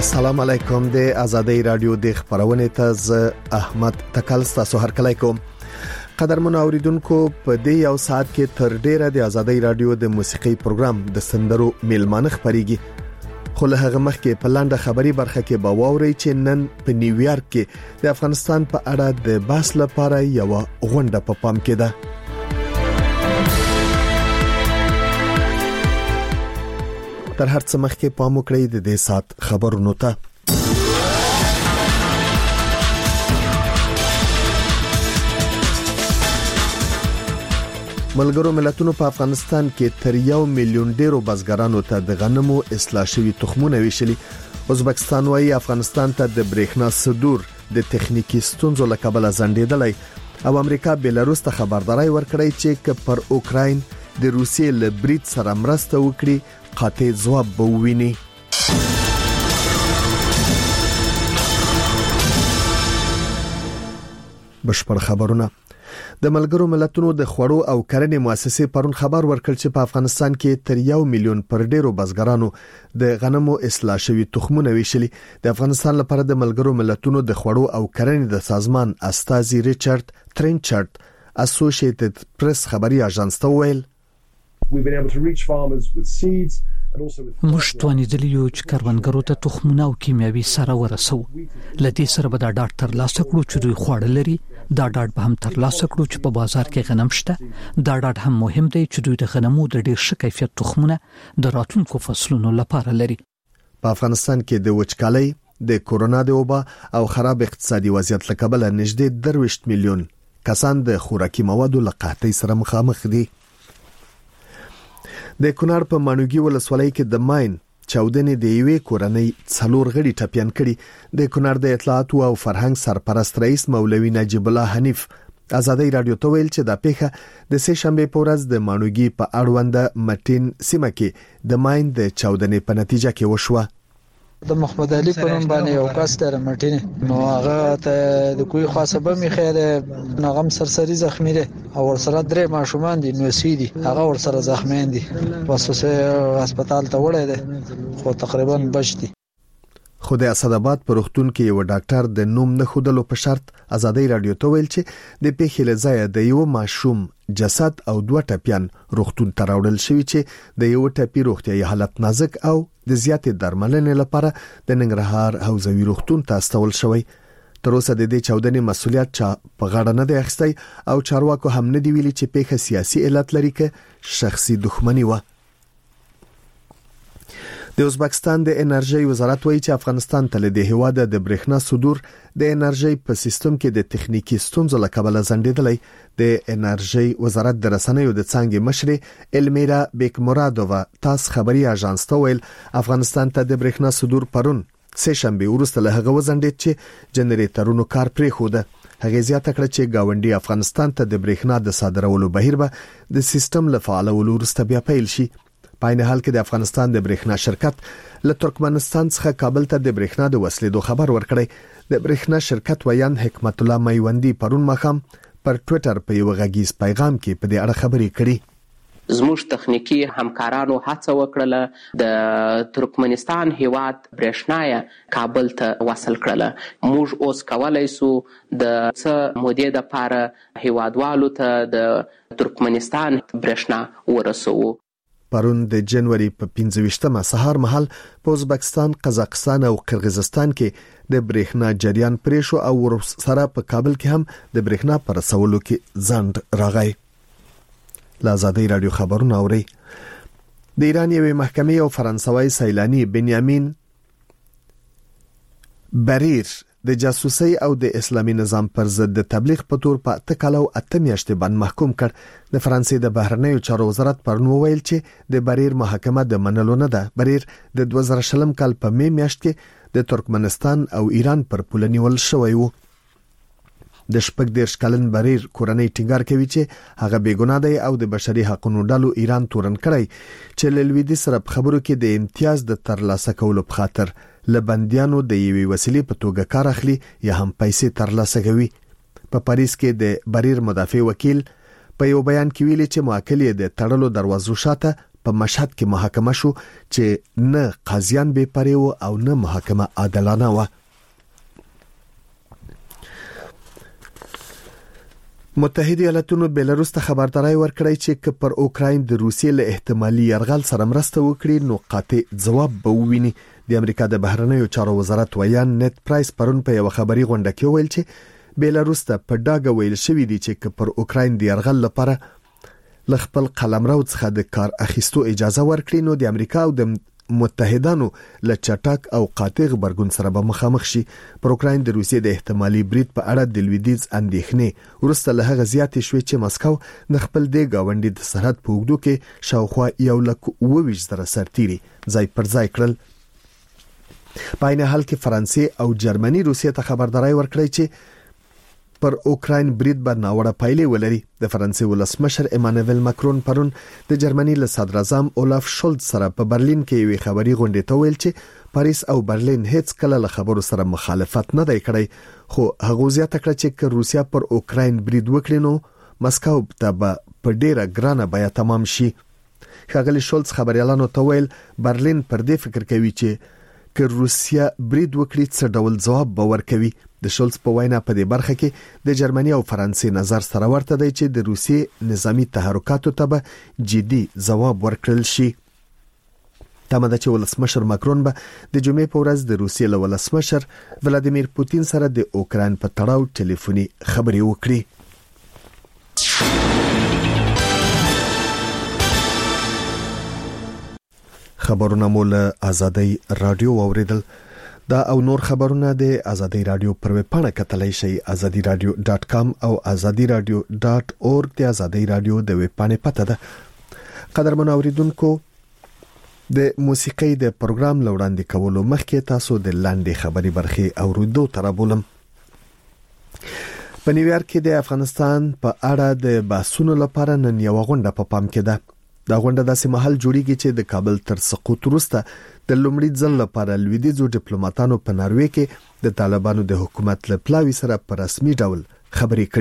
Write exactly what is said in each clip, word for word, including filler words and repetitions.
السلام علیکم. د آزادۍ رادیو د خبرونه ته ز احمد تکل تاسو هر کله کوم. قدرمن اوریدونکو په دې یو ساعت کې تر ډیره د آزادۍ رادیو د موسیقي پروګرام د سندرو میلمانه خبريږي. خو له هغه مخکې په لاندې خبري برخه کې به واوري چې نن په نیویارک کې د افغانستان په اړه د بحث لپاره یو غونډه په پام کې ده. تر هر څه مخکې پام وکړئ د دې سات خبرونو ته. ملګرو ملتونو په افغانستان کې تر یو میلیون ډیرو بزګرانو ته د غنمو اصلاح شوی تخمونه ویشلي. ازبکستان وايي افغانستان ته د برېښنا صدور د تخنیکی ستونزو له کبله ځنډیدلی او امریکا بیلاروس ته خبرداري ورکړی چې ک پر اوکراین د روسیې له برید سره مرسته وکړي قاطع ځواب به وویني. بشپړ خبرونه. د ملګرو ملتونو د خوړو او کرنې مؤسسې پرون خبر ورکړ چې په افغانستان کې تر یو میلیون پر ډیرو بزګرانو د غنمو اصلاح شوی تخمونه ویشلي. د افغانستان لپاره د ملګرو ملتونو د خوړو او کرنې د سازمان استاذي ریچارډ ترینچارډ اسوسییټډ پریس خبري اژانس ته ویل We've been able to reach farmers with seeds and also with موږ توانیدلی یو چې کروندګرو ته تخمونه او کیمیاوي سره ورسو. لدې سره به دا ډاټ تر لاسه کړو چې دوی خوړل لري. دا ډاټ به هم تر لاسه کړو چې په بازار کې غنم شته. دا ډاټ هم مهم دی چې دوی د غنمو د ډیر ښه کیفیت تخمونه د راتلونکو فصلونو لپاره لري. په افغانستان کې د وچکالۍ، د کورونا د وبا او خراب اقتصادي وضعیت له کبله نږدې درویشت میلیون کسان د خوراکي موادو له قحطۍ سره مخامخ دي. د کونړ په مانوګي ولسوالۍ کې د ماین چاودنې د یوې کورنۍ څلور غړي ټپيان کړي. د کونړ د اطلاعات او فرهنګ سرپرست رئیس مولوي نجیب الله حنیف آزادۍ رادیو ته ویل چې د پیښه د سه شنبه په ورځ د مانوګي په اړوند مټین سیمه کې د ماین د چاودنې په نتیجه کې وشوه. د محمد علي په نوم باندې یو کس تر مټینه نو هغه ته د کوی خاصه به می خیره نغم سرسری زخمی دي او ورسره درې ماشومان دي نو سیدي هغه ورسره زخمیان دي واسطه هسپتال ته وړي دي خو تقریبا بچ دي. خو د اسداباد په روغتون کې یو ډاکټر د نوم نه خودلو په شرط آزادۍ رادیو ته ویل چې د پیښې له ځای د یو ماشوم جسد او دوه ټپيان روغتون ته راوړل شوی چې د یو ټپي روغتيایي حالت نازک او د زیاتې درملنې لپاره د ننګرهار حوزوي روغتون ته استول شوی. تر اوسه د دې چاودنې مسولیت چا په غاړه نه دی اخیستی او چارواکو هم نه دی ویلي چې پیښه سیاسي علت لري که شخصي دښمني و. د ازبکستان د انرژي وزارت وایي چې افغانستان ته له هیواد د برېښنا صدور د انرژي په سیستم کې د تخنیکی ستونزو له کبله ځنډیدلی. د انرژي وزارت د رسنیو د څنګه مشر المیرا بیکمرادووا تاس خبري اژانس ته ویل افغانستان ته د برېښنا صدور پرون سه شنبه وروسته له هغه وزندید چې جنریټرونو کار پرې خوده. هغه زیاته کړه چې گاونډي افغانستان ته د برېښنا د صادرولو بهیر به د سیستم له فعالولو وروسته بیا پیل شي. په عین حال کې د افغانستان د برېښنا شرکت له ترکمنستان څخه کابل ته د برېښنا د وصلېدو خبر ورکړی. د برېښنا شرکت ویان حکمت الله میوندی پرون مخام پر ټوئیټر په یو غږیز پیغام کې په دې اړه خبرې کړې. زموږ تخنیکی همکارانو هڅه وکړه د ترکمنستان هیواد برېښنا کابل ته وصل کړله. موږ اوس کولای سو د څه مودې د پاره هیوادوالو ته د ترکمنستان برېښنا ورسوو. پرون د جنوري په پنځه ویشتمه سهار مهال په ازبکستان، قزاقستان او قرغیزستان کې د برېښنا جریان پرې شو او ورسره په کابل کې هم د برېښنا پر رسولو کې ځنډ راغی. آزادۍ رادیو خبرونه اوري. د ایران یوې محکمې او فرانسوي سیلانی بنیامین بریر د جاسوسي او د اسلامي نظام پر ضد د تبلیغ په تور په تکالو اته میاشتې باندې محکوم کړ. د فرانسې د بهرنیو چارو وزارت پرون وویل چې د بریر محاکمه د منلو نه ده. بریر د دوه زره شلم کال په می میاشت کې د ترکمنستان او ایران پر پوله نیول شوی وو. د شپږ دیرش کلن بریر کورنۍ ټینګار کوي چې هغه بیګناه دی او د بشري حقوقو ډلو ایران تورن کړی چې له لویدي سره په خبرو کې د امتیاز د ترلاسه کولو په خاطر لبندیانو د یوې وسیلې په توګه کار اخلي یا هم پیسې ترلاسه کوي. په پاریس کې د بریر مدافع وکیل په یو بیان کې ویلي چې موکل یې د تړلو دروازو شاته په مشهد کې محاکمه شو چې نه قاضیان بې پرې وو او نه محاکمه عادلانه وه. متحده ایالاتونو بیلاروس ته خبرداري ورکړی چې که پر اوکراین د روسیې له احتمالي يرغل سره مرسته وکړي نو قاطع ځواب به وویني. د امریکا د بهرنیو چارو وزارت ویان نت پرایس پرون په یو خبري غونډه کې ویل چې بیلاروس ته په ډاګه ویل شوې دي چې که پر اوکراین د يرغل لپاره ل خپل قلمرو څخه د کار اخیستو اجازه ورکړي نو د امریکا او د متحدانو له چټک او قاطع غبرګون سره به مخامخ شي. پر اوکراین د روسیې د احتمالي برید په اړه د لویدیځ اندېښنې ورسته له هغه زیاتې شوې چې مسکو د خپل د گاونډي د سرحد په اوږدو کې شاوخوا یو لک اووه زره سرتیري ځای پر ځای کړل. په عین حال کې فرانسې او جرمني روسیې ته خبرداري ورکړی چې پر اوکراین برید به ناوړه پایلې ولري. د فرانسې ولسمشر ایمانوئل ماکرون پرون د جرمني له صدر اعظم اولاف شولز سره په برلین کې یو خبري غونډه ته ویل چې پاریس او برلین هیڅ کله له خبرو سره مخالفت نه دی کړی، خو هغه زیاته کړ چې که روسیا پر اوکراین برید وکړي نو مسکو ته به په ډیره ګرانه بیا تمام شي. ښاغلي شولز خبريالانو ته ویل برلین پر دې فکر کوي چې که روسیا برید وکړي څه ډول ځواب به ورکوي. د شولز په وینا په دې برخه کې د جرمني او فرانسې نظر سره ورته دی چې د روسیې نظامی تحرکاتو ته به جدي ځواب ورکړل شي. تمه ده چې ولسمشر ماکرون به د جمعې په ورځ د روسیې له ولسمشر ولادیمیر پوتین سره د اوکراین په تړاو ټلیفوني خبرې وکړي. خبرونه مول آزادۍ رادیو اوریدل. دا او نور خبرونه د آزادۍ رادیو پر ویب پاڼه کتلای شئ azadi radio dot com او azadi radio dot org د آزادۍ رادیو د ویب پاڼې پته ده. قدرمن اوریدونکو د موسیقۍ د پروګرام لوړاندې کولو مخکې تاسو د لاندې خبري برخې اوریدو ترابولم. په نیویارک کې د افغانستان په اړه د بحثونو لپاره نن یو غونډه په پام کې ده. دا غونډه داسې محل جوړیږي چې د کابل تر سقوط وروسته د لومړي ځل لپاره لویدیځو ډیپلوماټانو په ناروې کې د طالبانو د حکومت له پلاوي سره په رسمي ډول خبرې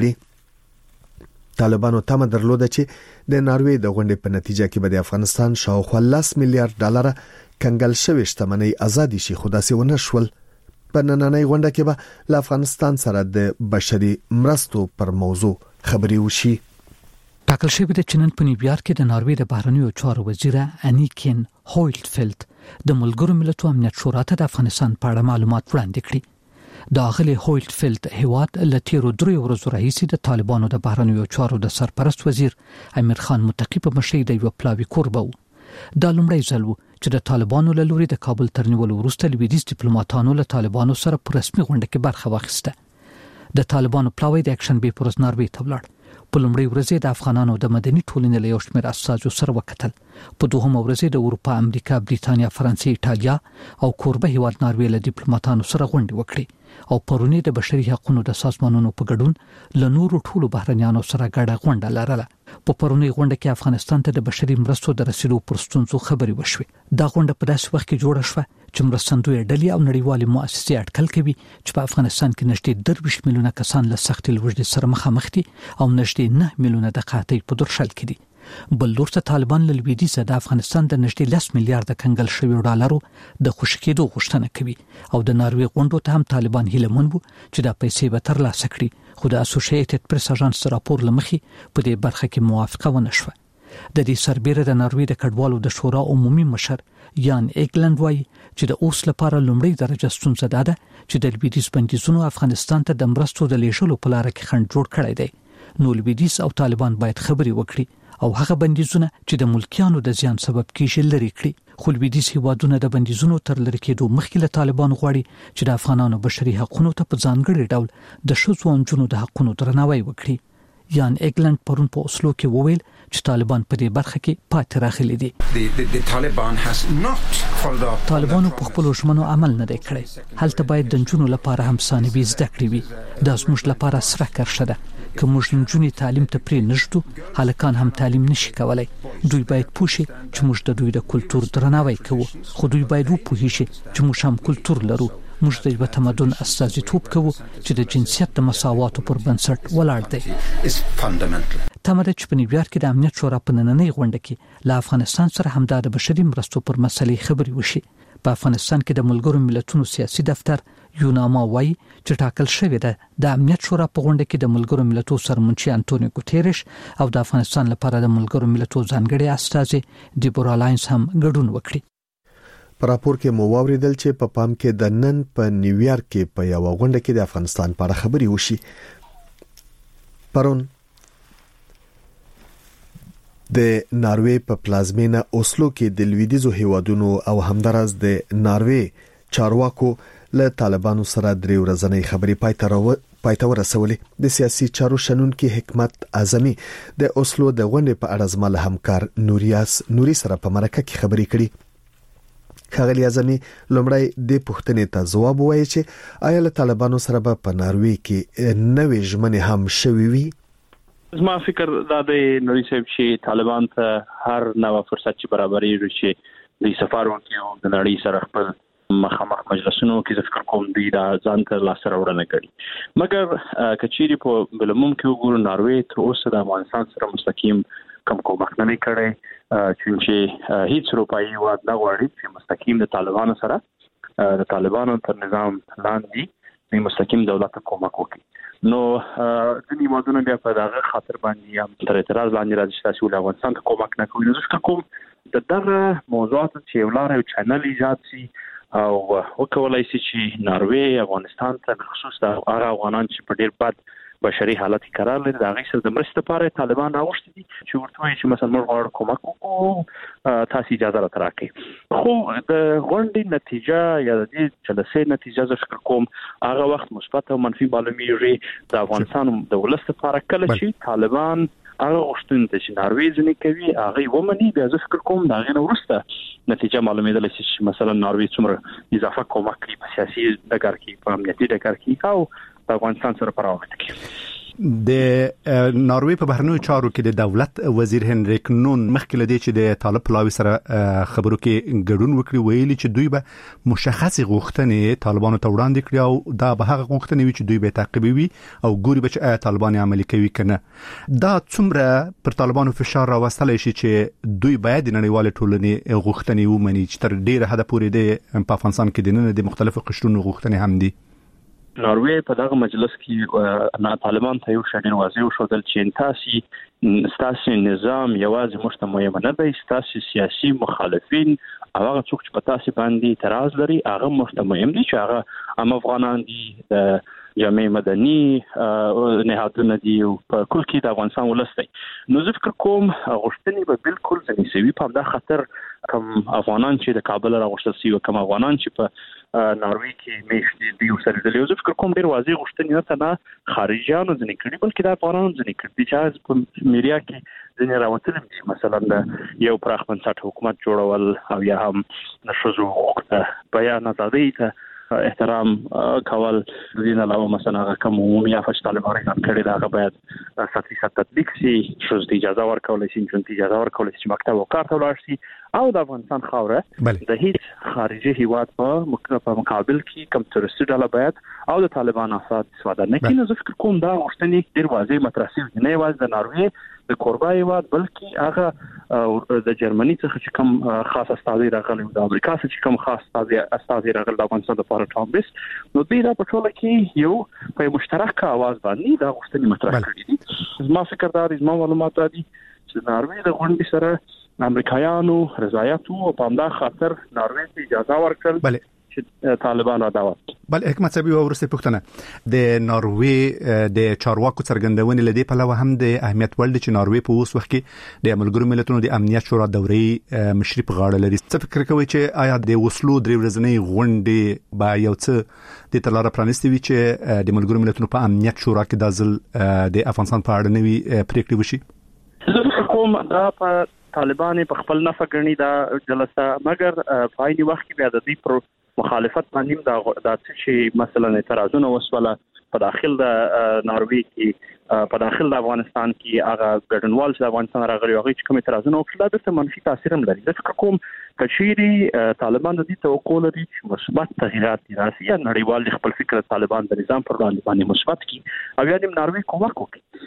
کړې. طالبانو تمه درلوده چې د ناروې د غونډې په نتیجه کې به د افغانستان شاوخوا لس میلیارډ ډالر کنګل شوی شتمنۍ آزادي شي، خو داسې ونه شول. په نننۍ غونډه کې به له افغانستان سره د بشري مرستو پر موضوع خبرې وشي. ټاکل شوی د چنن په نیویارک کې د ناروې د بهرنیو چارو وزیر انیکن هویلټفیلد د ملګرو ملتونو امنیت شورا ته د افغانستان په اړه معلومات وړاندې کړي. د اغلی هویلټفیلد هیواد له تیرو درې ورځو راهیسې د طالبانو د بهرنیو چارو د سرپرست وزیر امیر خان متقی په مشرۍ د یو پلاوي کوربه و. دا لومړی ځل و چې د طالبانو له لوري د کابل تر نیولو وروسته لویدیځ ډیپلوماټانو له طالبانو سره په رسمي غونډه کې برخه واخیسته. د طالبانو پلاوی د اکشن بي پرز ناروې ته ولاړ. په لومړي ورځ د افغانانو د مدني ټولنې له یو شمېر اساسو سره وکتل. په دوهمه ورځ د اروپا، امریکا، بریتانیا، فرانسې، ایټالیا او کوربه هیواد ناروې له ډیپلوماټانو سره غونډه وکړي او پرونی د بشري حقوقو د سازمانونو په ګډون له نورو ټولو بهرنیانو سره ګډه غونډه لرله. په پرونی غونډه کې افغانستان ته د بشري مرستو د رسیدو پر ستونزو خبرې وشوې. دا غونډه په داسې وخت کې جوړه شوه چې مرستندوی ډلې او نړیوالې مؤسسې اټکل کوي چې په افغانستان کې نږدې درویشت میلیونه کسان له سختې لوږې سره مخامخ دي او نږدې نه میلیونه د قحطۍ په درشل کې دي. بل لورته طالبان له لویدیځه د افغانستان د نږدې لس میلیارډ کنګل شویو ډالرو د خوشکېدو غوښتنه کوي او د ناروې غونډو ته هم طالبان هیله مند وو چې دا پیسې به ترلاسه کړي، خو د اسوسییټډ پریس اژانس راپور لمخې په دې برخه کې موافقه ونه شوه. د دې سربېره د ناروې د کډوالو د شورا عمومي مشر یان ایګلند وایي چې د اوس لپاره لومړی درجه ستونزه ده چې د لویدیځ بندیزونو افغانستان ته د مرستو د لیږلو په لار کې خنډ جوړ کړی دی. نو لویدیځ او طالبان باید خبرې وکړي او هغه بندیزونه چې د ملکیانو د زیان سبب کیږي لري کړي. خو لویدیځ هیوادونه د بندیزونو تر لري کېدو مخکې له طالبان غواړي چې د افغانانو بشري حقوقو ته په ځانګړي ډول د ښځو او نجونو د حقوقو درناوی وکړي. یان ایګلند پرون په اوسلو کې وویل چې طالبان په دې برخه کې پاتې راغلي دي. طالبانو په خپل ژمنو عمل نه دی کړی. هلته باید د نجونو لپاره هم ثانوي زده کړې وي. دا زموږ لپاره سره کرښه ده. که موږ نجونې تعلیم ته پرې نږدو، هلکان هم تعلیم نشي کولای. دوی باید پوه شي چې موږ د دوی د کلتور درناوی کوو، خو دوی باید وپوهیږي چې موږ هم کلتور لرو. موږ د یو تمدن استازیتوب کوو چې د جنسیت د مساواتو پر بنسټ ولاړ دی. تمه ده چې په نیویارک کې د امنیت شورا په نننۍ غونډه کې له افغانستان سره همدا د بشري مرستو پر مسلې خبرې وشي. په افغانستان کې د ملګرو ملتونو سیاسي دفتر یوناما وايي چې ټاکل شوی ده د امنیت شورا په غونډه کې د ملګرو ملتونو سرمنشي انټونیو ګوتيريش او د افغانستان لپاره د ملګرو ملتونو ځانګړي استازي دیبورا لاینز هم ګډون وکړي. په راپور کې مو واوریدل چې په پام کې د نن په نیویارک کې په یو غونډه کې د افغانستان په اړه خبري وشي. پرون د ناروې په پلازمینه اوسلو کې د لویدیزو هیوادونو او همدارس د ناروې چارواکو له طالبانو سره درې ورځنۍ خبري پایته پایته ورسولې. د سیاسي چارو شنونکو حکمت اعظمي د اوسلو د غونډې په اړه زما له همکار نوریاس نوري سره په مرکه کې خبري کړي. خاغلی اعظمي لومړی د پوښتنې ته ځواب وایي چې آیا له طالبانو سره به په ناروې کې نوې ژمنې هم شوي وي. زما فکر دا دی نوري صاحب چې طالبان ته هر نوې فرصت چې برابرېږي چې د سفارو کې د نړۍ سره خپل مخامخ مجلسونو کې ذکر کوم دی دا ځان ته لاس راوړنه کوي. مګر کچيري په بلموم کې وګورو ناروې تر اوسه د افغانستان سره مستقیم کم کومک نه کړي چې هیڅ اروپایي هیواد نه غواړي چې مستقیم د طالبانو سره د طالبانو تر نظام لاندې د مستقیم دولت کومک وکړي. نو ځینې هیوادونه بیا په دغه خاطر باندې هم تر اعتراض لاندې راځي چې تاسو له افغانستان ته کومک نه کوئ. نو ځکه کوم د دغه موضوعات چې ولاره یو چینل ایجاد شي او وکولای شي چې ناروې افغانستان ته خصوص د هغه افغانان چې په ډیر بد بشري حالت قرار لري د هغه سره د مرستې لپاره طالبان راوښتي دي چې ورته وایي چې مثلا موږ غواړو کومک وکړو تاسو اجازه راکړئ. خو د غونډې نتیجه یا د جلسې نتیجه زه فکر کوم هغه وخت مثبت او منفي معلومیږي د افغانستان د ولس لپاره کله چې طالبان هغه غوښتنه چې ناروې ځنې کوي هغه ومني بیا زه فکر کوم دا غي وروسته نتیجه معلومېدل چې مثلا ناروې څومره اضافه کومک کوي په سیاسي ډګر کې په امنیتي ډګر کې او افغانستان سره پراوښت کی. د ناروې په بهرنیو چارو کې د دولت وزیر هنریک نون مخکې لدی چې د طالب پلاوی سره خبرو کې ګډون وکړي ویلي چې دوی به مشخص غوښتنې طالبانو ته وړاندې کړي او دا به هغه غوښتنې وي چې دوی به تعقیبوي او ګوري به چې طالبان عملي کوي کنه. دا څومره پر طالبانو فشار راوستلی شي چې دوی باید د نړیوال ټولنې غوښتنې ومني چې تر ډیره حد پورې د په افغانستان کې د نن د مختلفو قشرونو غوښتنې هم دي. ناروې په دغه مجلس کې نه طالبان ته یو شډین واضح شودل چې تاسو ستاسو نظام یوازې مشتمل نه دی ستاسو سیاسي مخالفین او هغه څوک چې په تاسو باندې اعتراض لري هغه مشتمل دي چې هغه هم افغانان دي د جامعه مدني نهادونه دي او په کل کې د افغانستان ولس دی. نو زه فکر کوم غوښتنې به بالکل ځنې سوي په دا خطر کوم افغانان چې د کابل راغوښتل شي او کوم افغانان چې په ناروې کې میشتي دی او سره د زه فکر کوم ډیر واضح غوښتنې نه تنه خارجيانو ځنې کړي بلکې د افغانانو ځنې کړي چې په میډیا کې ځنې راوتل دي مثلا د یو پراخ بنسټ حکومت جوړول او یا هم نشو وخت بیان ازادي ته احترام کول د دې نه علاوه مثلا کوم عمومي افش طالبان اعلان کړی دا باید ساتي سات تطبیق شي شوز د اجازه ورکول شي چې اجازه ورکول شي مکتب او کار ته ولاړ شي او د افغانستان خاوره د هیڅ خارجي هیواد په مقابل کې کم ترسي ډله باید او د طالبان افراد استفاده نه کوي. زه فکر کوم دا غوښتنې ډیر واضح مطرح شوی نه یوازې د ناروې د کوربه هیواد بلکې هغه د جرمني څخه چې کوم خاص استازي راغلي د امریکا څخه چې کوم خاص استازي استازي راغلي د افغانستان لپاره ټامبس نو دوی را په ټوله کې یو په مشترک اواز باندې دا غوښتنې مطرح کړې دي. زما فکر دا دی زما معلومات دي چې ناروې د غونډې سره امریکایانو رضایت او په همدا خاطر ناروې ته اجازه ورکړل چې طالبان را دعوت. بل حکمت صاحب ورسته پوښتنه د ناروې د چارواکو څرګندونې لدی په لور هم د اهمیت ولډ چې ناروې په اوس وخت کې د ملګرو ملتونو د امنیت شورا دورې مشري په غاړه لري. څه فکر کوي چې آیا د وسلو درې ورځنۍ غونډې با یو څه د تلاره پرانستوي چې د ملګرو ملتونو په امنیت شورا کې د ځل د افغانستان په اړه نوي پریکړې وشي؟ زه کوم دا په طالبان په خپل نفع غني دا جلسه مګر په عین وخت کې بیا د دې پر مخالفت باندې دا د چې مثلا اعتراضونه وسوله په داخل د ناروې کې په داخل د افغانستان کې هغه ګډنوال چې افغانستان راغلي هغه چې کوم اعتراضونه وکړل د منفي تاثیر هم لري. ځکه کوم کچيري طالبان د دې توقع لري چې مثبت تغیرات راسي یا نړیوال خپل فکر طالبان د نظام پر وړاندې باندې مثبت کی او یا د ناروې کومک وکړي.